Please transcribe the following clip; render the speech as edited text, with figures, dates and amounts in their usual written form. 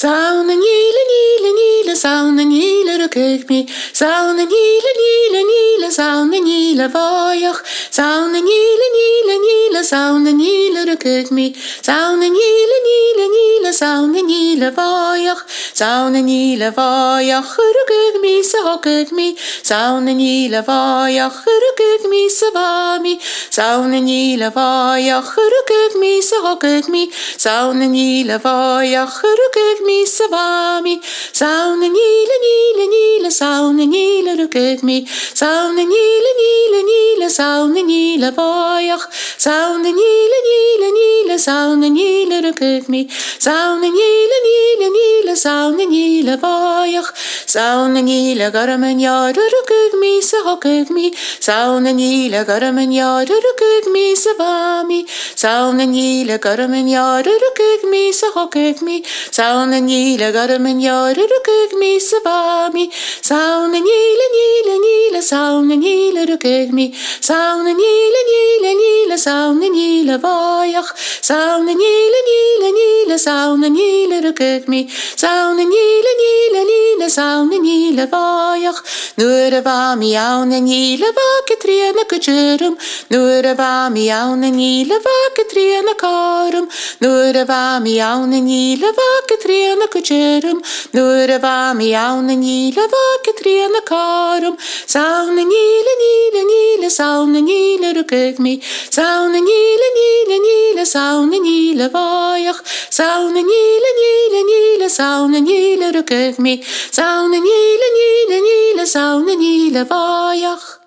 Sauna nile nile nile sauna nile rukk mi. Sauna nile nile nile sauna nile vajach. Sauna nile nile nile sauna nile rukk mi. Sauna nile nile nile sauna nile vajach. Sauna nile vajach rukk mi se hokk mi. Sauna nile vajach rukk mi se vami. Sauna nile vajach rukk mi se hokk mi. Sauna nile vajach rukk mi se vami. Sauna nile nile nile sauna nile rukk mi. Sauna nile nile nile sauna nile vajach. Sauna nile nile nile sauna nile rukk mi. Sauna nile nile nile sauna nile vajach. Sauna nile garmen ja rukk mi se hokk mi. Sauna nile garmen ja rukk mi se vami. Sauna nile garmen ja rukk mi se hokk mi. Sauna nile garmen ja rukk mi se vami. Sauna nile nile nile sauna nile rukk mi. Sauna nile nile nile sauna nile vajach. Sauna nile nile nile sauna nile rukk mi. Sauna nile nile nile sauna nile vajach. Nure vami jaune nile vake trene kuchurum. Nure vami jaune nile vake trene karum. Nure vami jaune nile vake trene kuchurum. Nure vami jaune nile vake trene karum. Sauna nile nile nile sauna nile rukk mi. Sauna nile nile nile sauna nile vajach. Sauna nile nile nile sauna nile rukk mi. Sauna nile nile nile sauna nile vajach.